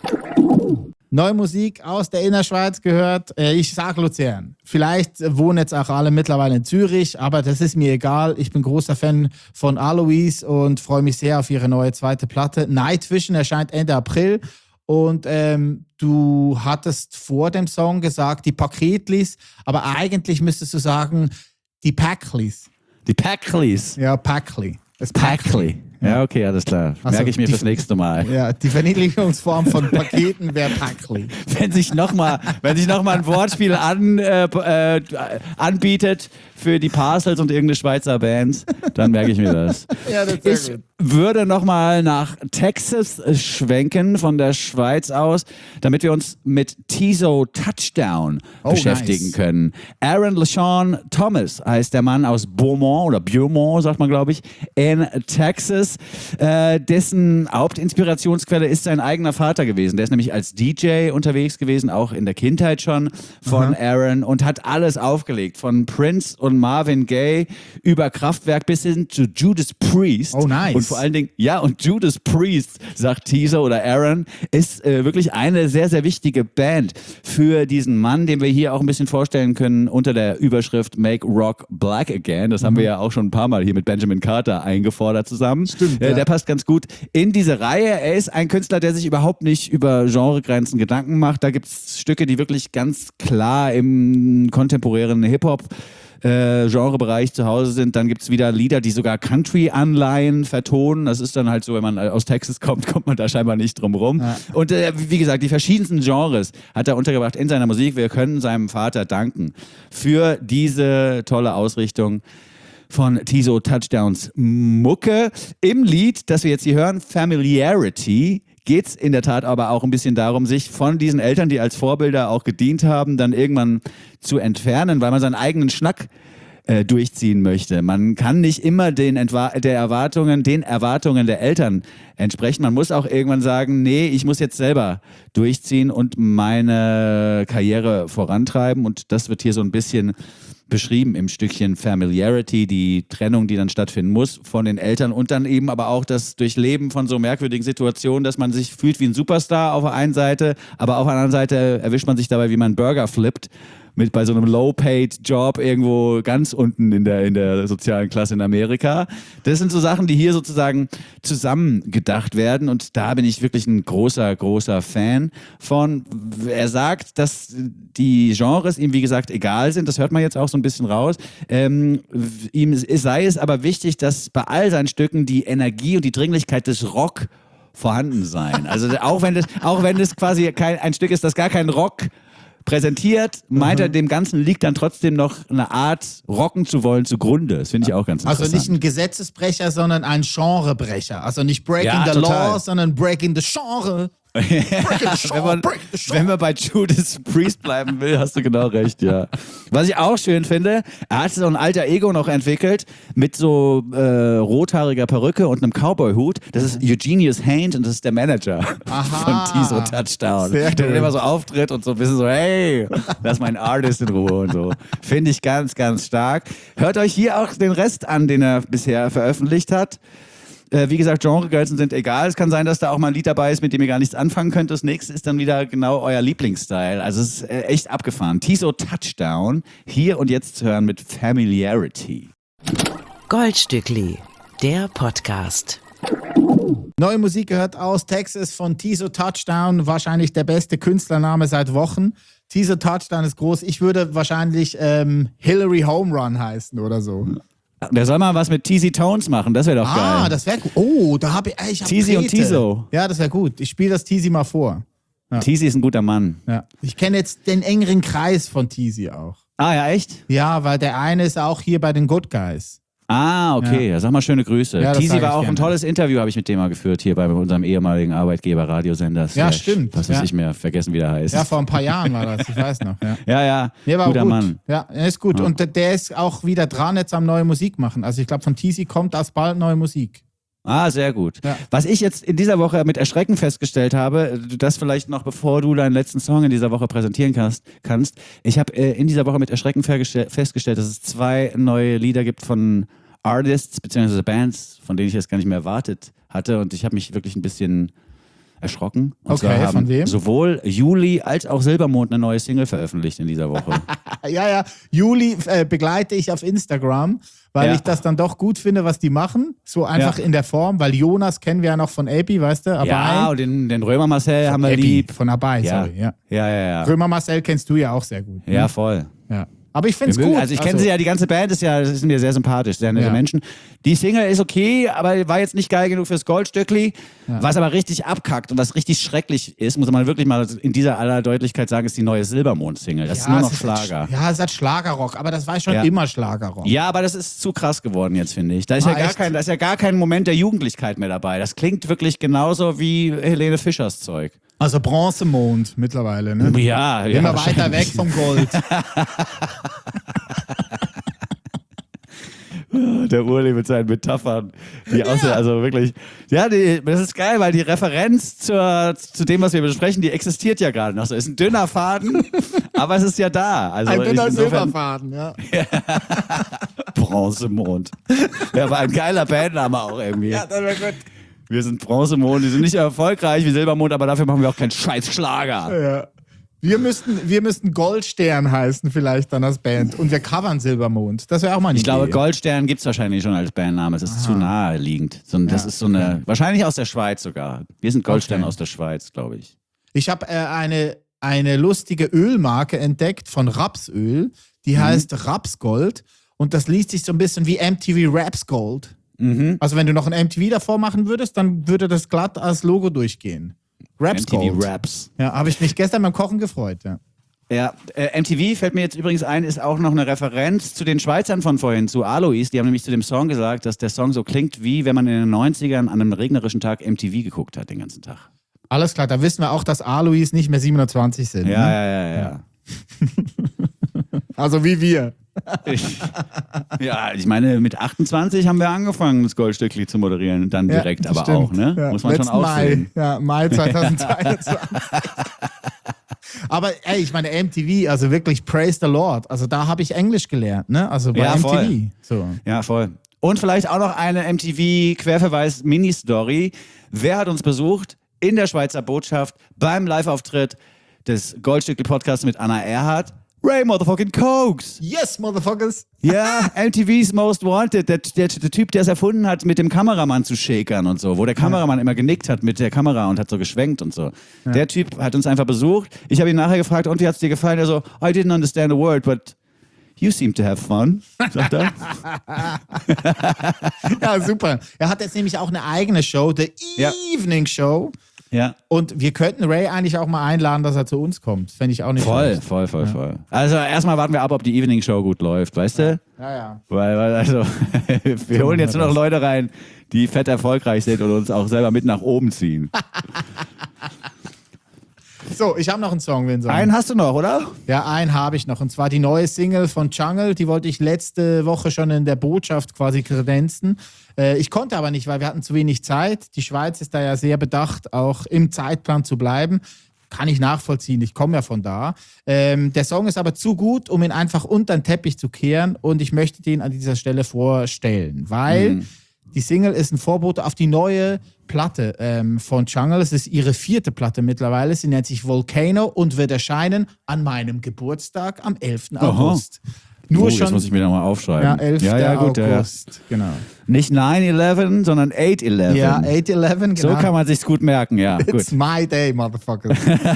Neue Musik aus der Innerschweiz gehört. Äh, ich sag Luzern. Vielleicht wohnen jetzt auch alle mittlerweile in Zürich, aber das ist mir egal. Ich bin großer Fan von Alois und freue mich sehr auf ihre neue zweite Platte. Night Vision erscheint Ende April. Und ähm, du hattest vor dem Song gesagt, die Paketlis, aber eigentlich müsstest du sagen, die Packlis. Die Paklis. Ja, Packli. Das Pakli. Ja, okay, alles klar. Also Merke ich mir die- fürs nächste Mal. Ja, die Verniedlichungsform von Paketen wäre Packli. Wenn sich nochmal noch mal ein Wortspiel an, äh, äh, anbietet für die Parcels und irgendeine Schweizer Band, dann merke ich mir das. Ja, das ist Ich sehr gut. würde nochmal nach Texas schwenken von der Schweiz aus, damit wir uns mit Tizo Touchdown Oh, beschäftigen nice. können. Aaron LaShawn Thomas heißt der Mann aus Beaumont oder Beaumont, sagt man glaube ich, in Texas. Äh, dessen Hauptinspirationsquelle ist sein eigener Vater gewesen. Der ist nämlich als D J unterwegs gewesen, auch in der Kindheit schon von Aaron und hat alles aufgelegt, von Prince und Marvin Gaye über Kraftwerk bis hin zu Judas Priest. Oh, nice. Und vor allen Dingen, ja, und Judas Priest, sagt Teaser oder Aaron, ist äh, wirklich eine sehr, sehr wichtige Band für diesen Mann, den wir hier auch ein bisschen vorstellen können unter der Überschrift Make Rock Black Again. Das haben wir ja auch schon ein paar Mal hier mit Benjamin Carter eingefordert zusammen. Stimmt, äh, ja. Der passt ganz gut in diese Reihe. Er ist ein Künstler, der sich überhaupt nicht über Genregrenzen Gedanken macht. Da gibt es Stücke, die wirklich ganz klar im kontemporären Hip-Hop äh, Genrebereich zu Hause sind. Dann gibt es wieder Lieder, die sogar Country-Anleihen vertonen. Das ist dann halt so, wenn man aus Texas kommt, kommt man da scheinbar nicht drum rum. Ja. Und äh, wie gesagt, die verschiedensten Genres hat er untergebracht in seiner Musik. Wir können seinem Vater danken für diese tolle Ausrichtung von Tizo Touchdowns Mucke. Im Lied, das wir jetzt hier hören, Familiarity, geht es in der Tat aber auch ein bisschen darum, sich von diesen Eltern, die als Vorbilder auch gedient haben, dann irgendwann zu entfernen, weil man seinen eigenen Schnack äh, durchziehen möchte. Man kann nicht immer den Entwa- der Erwartungen, den Erwartungen der Eltern entsprechen. Man muss auch irgendwann sagen, nee, ich muss jetzt selber durchziehen und meine Karriere vorantreiben. Und das wird hier so ein bisschen beschrieben im Stückchen Familiarity, die Trennung, die dann stattfinden muss von den Eltern und dann eben aber auch das Durchleben von so merkwürdigen Situationen, dass man sich fühlt wie ein Superstar auf der einen Seite, aber auf der anderen Seite erwischt man sich dabei, wie man Burger flippt, mit bei so einem Low-Paid-Job irgendwo ganz unten in der, in der sozialen Klasse in Amerika. Das sind so Sachen, die hier sozusagen zusammengedacht werden und da bin ich wirklich ein großer, großer Fan von. Er sagt, dass die Genres ihm, wie gesagt, egal sind, das hört man jetzt auch so ein bisschen raus. Ähm, ihm sei es aber wichtig, dass bei all seinen Stücken die Energie und die Dringlichkeit des Rock vorhanden sein. Also auch wenn das, auch wenn das quasi kein, ein Stück ist, das gar kein Rock präsentiert, meint er, dem Ganzen liegt dann trotzdem noch eine Art rocken zu wollen zugrunde. Das finde ich auch ganz interessant. Also nicht ein Gesetzesbrecher, sondern ein Genrebrecher. Also nicht Breaking Ja, the total. Law, sondern Breaking the Genre. wenn, man, wenn man bei Judas Priest bleiben will, hast du genau recht, ja. Was ich auch schön finde, er hat so ein alter Ego noch entwickelt mit so äh, rothaariger Perücke und einem Cowboy-Hut. Das ist Eugenius Haint und das ist der Manager Aha. von Tiso Touchdown. Sehr Der cool. immer so auftritt und so ein bisschen so, hey, lass meinen Artist in Ruhe und so. Finde ich ganz, ganz stark. Hört euch hier auch den Rest an, den er bisher veröffentlicht hat. Äh, wie gesagt, Genregrenzen sind egal. Es kann sein, dass da auch mal ein Lied dabei ist, mit dem ihr gar nichts anfangen könnt. Das nächste ist dann wieder genau euer Lieblingsstyle. Also es ist äh, echt abgefahren. Tiso Touchdown, hier und jetzt zu hören mit Familiarity. Goldstückli, der Podcast. Neue Musik gehört aus Texas von Tiso Touchdown. Wahrscheinlich der beste Künstlername seit Wochen. Tiso Touchdown ist groß. Ich würde wahrscheinlich ähm, Hillary Home Run heißen oder so. Der soll mal was mit Teasy Tones machen, das wäre doch Ah, geil. das wäre gut. Oh, da habe ich. ey, ich hab Teasy und Trete. Tiso. Ja, das wäre gut. Ich spiele das Teasy mal vor. Ja. Teasy ist ein guter Mann. Ja. Ich kenne jetzt den engeren Kreis von Teasy auch. Ah ja, echt? Ja, weil der eine ist auch hier bei den Good Guys. Ah, okay. Ja. Sag mal schöne Grüße. Ja, das Teasy sag war ich auch ein gerne. tolles Interview, habe ich mit dem mal geführt, hier bei unserem ehemaligen Arbeitgeber Radiosender. Ja, Slash, stimmt. Was weiß Ja. ich mehr, vergessen, wie der heißt. Ja, vor ein paar Jahren war das. Ich weiß noch. Ja. ja, ja. Der war guter gut. Mann. Ja, er ist gut. Ja. Und der- der ist auch wieder dran, jetzt am neue Musik machen. Also ich glaube, von Teasy kommt alsbald neue Musik. Ah, sehr gut. Ja. Was ich jetzt in dieser Woche mit Erschrecken festgestellt habe, das vielleicht noch bevor du deinen letzten Song in dieser Woche präsentieren kannst, kannst ich habe äh, in dieser Woche mit Erschrecken vergestell- festgestellt, dass es zwei neue Lieder gibt von Artists bzw. Bands, von denen ich das gar nicht mehr erwartet hatte und ich habe mich wirklich ein bisschen erschrocken. Und Okay, zwar haben von wem? sowohl Juli als auch Silbermond eine neue Single veröffentlicht in dieser Woche. Ja, ja. Juli äh, begleite ich auf Instagram, weil Ja. ich das dann doch gut finde, was die machen. So einfach Ja. in der Form, weil Jonas kennen wir ja noch von Api, weißt du? ja, Abai. und den, den Römer Marcel haben wir Api, lieb. Von Abai, Ja. sorry. Ja. Ja, ja, ja. Römer Marcel kennst du ja auch sehr gut. ne? Ja, voll. Ja. Aber ich finde es Wir mögen- gut. Also ich kenne sie ja, die ganze Band ist ja, das ist mir sehr sympathisch, sehr nette Ja. Menschen. Die Single ist okay, aber war jetzt nicht geil genug fürs Goldstückli. Was aber richtig abkackt und was richtig schrecklich ist, muss man wirklich mal in dieser aller Deutlichkeit sagen, ist die neue Silbermond-Single. Das ist nur es noch ist Schlager. Halt, ja, es hat Schlagerrock, aber das war schon Ja. immer Schlagerrock. Ja, aber das ist zu krass geworden jetzt, finde ich. Da ist, Ah, ja gar echt? kein, da ist ja gar kein Moment der Jugendlichkeit mehr dabei. Das klingt wirklich genauso wie Helene Fischers Zeug. Also Bronzemond mittlerweile, ne? Ja, ja. Immer weiter weg wahrscheinlich. vom Gold. Der Urli mit seinen Metaphern. Die aussehen, also wirklich. Ja, die, das ist geil, weil die Referenz zur, zu dem, was wir besprechen, die existiert ja gerade noch so. Ist ein dünner Faden, aber es ist ja da. Also Ein dünner insofern- Silberfaden, ja. Bronzemond. Ja, aber ein geiler Bandname auch irgendwie. Ja, das war gut. Wir sind Bronzemond, die sind nicht erfolgreich wie Silbermond, aber dafür machen wir auch keinen scheiß Schlager. Ja. Wir müssten, wir müssten Goldstern heißen vielleicht dann als Band und wir covern Silbermond. Das wäre auch mal eine Ich glaube, Idee. Goldstern gibt es wahrscheinlich schon als Bandname. Es ist zu naheliegend. So, das Ja, ist so eine, wahrscheinlich aus der Schweiz sogar. Wir sind Goldstern Okay. aus der Schweiz, glaube ich. Ich habe äh, eine, eine lustige Ölmarke entdeckt von Rapsöl, die Mhm. heißt Rapsgold und das liest sich so ein bisschen wie M T V Raps Gold. Mhm. Also wenn du noch ein M T V davor machen würdest, dann würde das glatt als Logo durchgehen. Raps M T V Gold. Raps. Ja, habe ich mich gestern beim Kochen gefreut, ja. Ja, äh, M T V fällt mir jetzt übrigens ein, ist auch noch eine Referenz zu den Schweizern von vorhin, zu Alois. Die haben nämlich zu dem Song gesagt, dass der Song so klingt, wie wenn man in den neunzigern an einem regnerischen Tag M T V geguckt hat den ganzen Tag. Alles klar, da wissen wir auch, dass Alois nicht mehr siebenundzwanzig sind. Ja, ne? ja, ja, ja. Also wie wir. Ich, ja, ich meine, mit achtundzwanzig haben wir angefangen, das Goldstückli zu moderieren. Dann Ja, direkt das aber stimmt. auch, ne? Ja, Muss man schon letzten aussehen. Mai, ja, Mai zweitausendzweiundzwanzig. Aber ey, ich meine M T V, also wirklich praise the Lord. Also da habe ich Englisch gelernt, ne? Also bei Ja, M T V. voll. So. Ja, voll. Und vielleicht auch noch eine M T V-Querverweis-Mini-Story. Wer hat uns besucht in der Schweizer Botschaft beim Live-Auftritt des Goldstückli-Podcasts mit Anna Erhardt? Ray Motherfucking Cokes! Yes, motherfuckers! Ja, M T V's Most Wanted, der, der, der Typ, der es erfunden hat, mit dem Kameramann zu shakern und so, wo der Kameramann immer genickt hat mit der Kamera und hat so geschwenkt und so. Der Typ hat uns einfach besucht. Ich habe ihn nachher gefragt, und wie hat's dir gefallen? Er so, I didn't understand a word, but you seem to have fun, sagt er. Ja, super. Er hat jetzt nämlich auch eine eigene Show, The Ja. Evening Show. Ja. Und wir könnten Ray eigentlich auch mal einladen, dass er zu uns kommt. Fände ich auch nicht Voll, schlecht. voll, voll, voll. Also erstmal warten wir ab, ob die Evening Show gut läuft, weißt du? Ja, ja. Weil, weil also, wir holen jetzt nur noch Leute rein, die fett erfolgreich sind und uns auch selber mit nach oben ziehen. So, ich habe noch einen Song, Vincent. Einen hast du noch, oder? Ja, einen habe ich noch. Und zwar die neue Single von Jungle. Die wollte ich letzte Woche schon in der Botschaft quasi kredenzen. Äh, ich konnte aber nicht, weil wir hatten zu wenig Zeit. Die Schweiz ist da ja sehr bedacht, auch im Zeitplan zu bleiben. Kann ich nachvollziehen, ich komme ja von da. Ähm, der Song ist aber zu gut, um ihn einfach unter den Teppich zu kehren. Und ich möchte den an dieser Stelle vorstellen, weil... Mhm. Die Single ist ein Vorbote auf die neue Platte ähm, von Jungle. Es ist ihre vierte Platte mittlerweile. Sie nennt sich Volcano und wird erscheinen an meinem Geburtstag am elften August. Nur oh, schon. Das muss ich mir nochmal aufschreiben. Ja, elften ja, ja, gut, August. Ja, ja. Genau. Nicht neun elf, sondern acht elf. Ja, acht elf, genau. So kann man sich's gut merken, ja. It's gut. my day, motherfucker.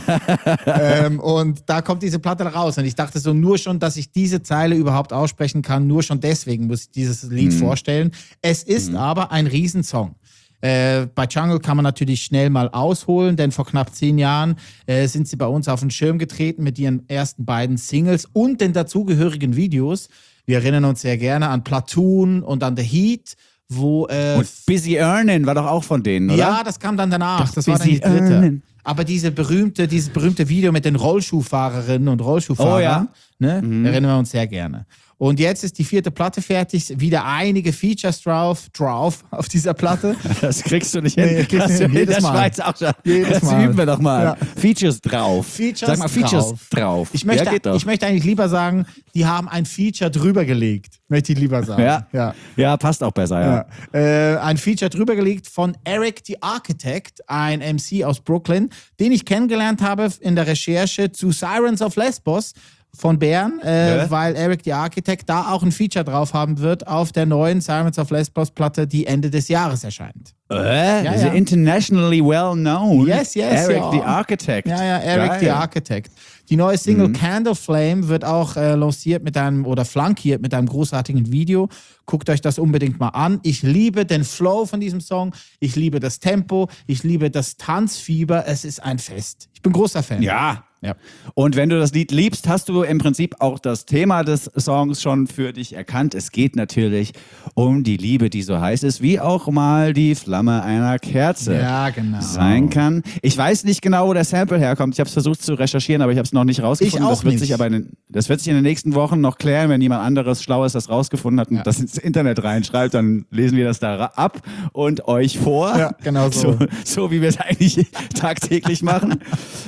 ähm, und da kommt diese Platte raus. Und ich dachte so, nur schon, dass ich diese Zeile überhaupt aussprechen kann, nur schon deswegen muss ich dieses Lied Mhm. vorstellen. Es ist mhm. aber ein Riesensong. Äh, bei Jungle kann man natürlich schnell mal ausholen, denn vor knapp zehn Jahren äh, sind sie bei uns auf den Schirm getreten mit ihren ersten beiden Singles und den dazugehörigen Videos. Wir erinnern uns sehr gerne an Platoon und an The Heat, wo... Äh, und Busy Earnin' war doch auch von denen, oder? Ja, das kam dann danach. Das das war dann die Busy dritte. Earnin'. Aber diese berühmte, dieses berühmte Video mit den Rollschuhfahrerinnen und Rollschuhfahrern, oh, ja. ne, mhm. erinnern wir uns sehr gerne. Und jetzt ist die vierte Platte fertig, wieder einige Features drauf, drauf auf dieser Platte. Das kriegst du nicht hin. Nee, kriegst Hast du du hin. in der Jedes Mal. Schweiz auch schon. Jedes das Mal. üben wir doch mal. Ja. Features drauf. Features Sag mal, Features drauf. drauf. Ich möchte, ja, geht doch. ich möchte eigentlich lieber sagen, die haben ein Feature drüber gelegt. Möchte ich lieber sagen. Ja, ja. ja passt auch besser, ja. ja. Äh, ein Feature drüber gelegt von Eric the Architect, ein M C aus Brooklyn, den ich kennengelernt habe in der Recherche zu Sirens of Lesbos von Bern, äh, ja. weil Eric the Architect da auch ein Feature drauf haben wird auf der neuen Sirens of Lesbos Platte, die Ende des Jahres erscheint. Äh, Ja, is ja. internationally well known. Yes, yes, Eric ja. the Architect. Ja, ja, Eric Geil. the Architect. Die neue Single Mhm. Candle Flame wird auch äh, lanciert mit einem oder flankiert mit einem großartigen Video. Guckt euch das unbedingt mal an. Ich liebe den Flow von diesem Song. Ich liebe das Tempo. Ich liebe das Tanzfieber. Es ist ein Fest. Ich bin großer Fan. Ja. Ja. Und wenn du das Lied liebst, hast du im Prinzip auch das Thema des Songs schon für dich erkannt. Es geht natürlich um die Liebe, die so heiß ist, wie auch mal die Flamme einer Kerze Ja, genau. sein kann. Ich weiß nicht genau, wo der Sample herkommt. Ich habe es versucht zu recherchieren, aber ich habe es noch nicht rausgefunden. Ich auch das wird nicht. sich aber in den, das wird sich in den nächsten Wochen noch klären, wenn jemand anderes Schlaues das rausgefunden hat und Ja. das ins Internet reinschreibt, dann lesen wir das da ra- ab und euch vor. Ja, genau so. So, so wie wir es eigentlich tagtäglich machen.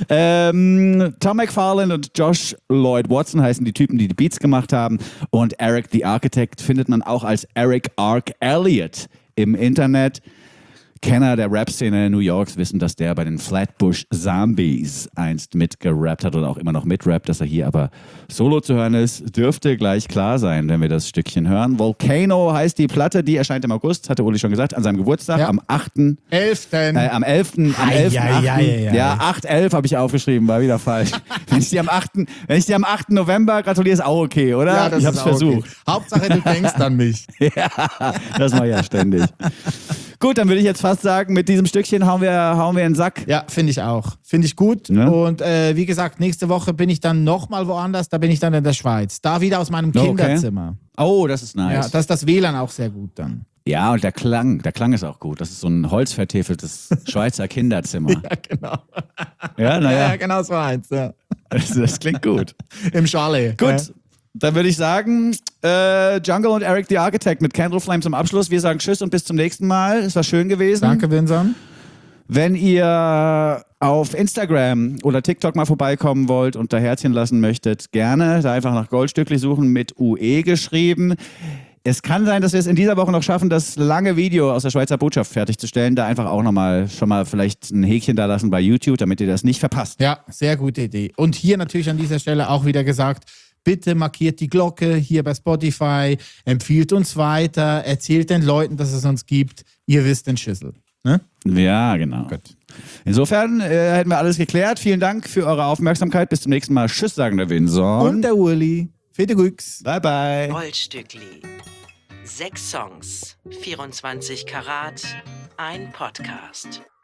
ähm, Tom McFarlane und Josh Lloyd Watson heißen die Typen, die die Beats gemacht haben. Und Eric the Architect findet man auch als Eric Arc Elliott im Internet. Kenner der Rap-Szene New Yorks wissen, dass der bei den Flatbush Zombies einst mitgerappt hat oder auch immer noch mitrappt. Dass er hier aber solo zu hören ist, dürfte gleich klar sein, wenn wir das Stückchen hören. Volcano heißt die Platte, die erscheint im August, hatte Uli schon gesagt, an seinem Geburtstag, Ja. am achten Elften. Äh, am elften Am Ei, elften ei, ei, ei, ei. Ja, acht elf habe ich aufgeschrieben, war wieder falsch. wenn, ich dir am achten wenn ich dir am achten November gratuliere, ist auch okay, oder? Ja, das ich habe ist es auch okay. versucht. Hauptsache, du denkst an mich. Ja, das mache ich ja ständig. Gut, dann würde ich jetzt fast sagen, mit diesem Stückchen hauen wir, hauen wir in den Sack. Ja, finde ich auch. Finde ich gut. Ja. Und äh, wie gesagt, nächste Woche bin ich dann nochmal woanders. Da bin ich dann in der Schweiz. Da wieder aus meinem Okay. Kinderzimmer. Oh, das ist Ja, nice. da ist das W L A N auch sehr gut dann. Ja, und der Klang, der Klang ist auch gut. Das ist so ein holzvertäfeltes Schweizer Kinderzimmer. Ja, genau. Ja, naja, genau so eins. Ja. das, das klingt gut. Im Chalet. Gut, dann würde ich sagen, äh, Jungle und Eric the Architect mit Candle Flame zum Abschluss. Wir sagen Tschüss und bis zum nächsten Mal. Es war schön gewesen. Danke, Vincent. Wenn ihr auf Instagram oder TikTok mal vorbeikommen wollt und da Herzchen lassen möchtet, gerne. Da einfach nach Goldstückli suchen mit U E geschrieben. Es kann sein, dass wir es in dieser Woche noch schaffen, das lange Video aus der Schweizer Botschaft fertigzustellen. Da einfach auch nochmal schon mal vielleicht ein Häkchen da lassen bei YouTube, damit ihr das nicht verpasst. Ja, sehr gute Idee. Und hier natürlich an dieser Stelle auch wieder gesagt, bitte markiert die Glocke hier bei Spotify, empfiehlt uns weiter, erzählt den Leuten, dass es uns gibt. Ihr wisst den Schüssel. Ne? Ja, genau. Insofern äh, hätten wir alles geklärt. Vielen Dank für eure Aufmerksamkeit. Bis zum nächsten Mal. Tschüss, sagen der Vincent. Und der Uli. Fede Glücks. Bye, bye. Goldstückli. Sechs Songs, vierundzwanzig Karat, ein Podcast.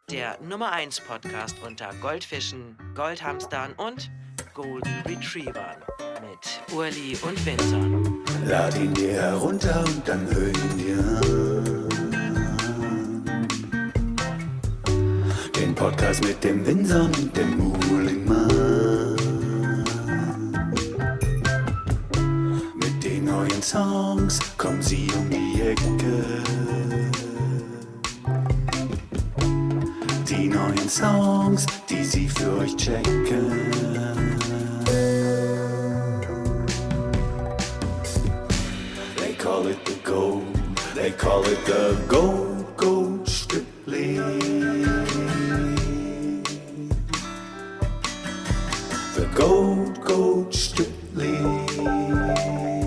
Der Nummer eins Podcast unter Goldfischen, Goldhamstern und Golden Retrievern mit Urli und Vincent. Lad ihn dir herunter und dann hör ihn dir an. Den Podcast mit dem Vincent und dem Muhlingmann. Mit den neuen Songs kommen sie um die Ecke. Die neuen Songs, die sie für euch checken. They call it the gold, they call it the gold, gold strictly. The gold, gold strictly.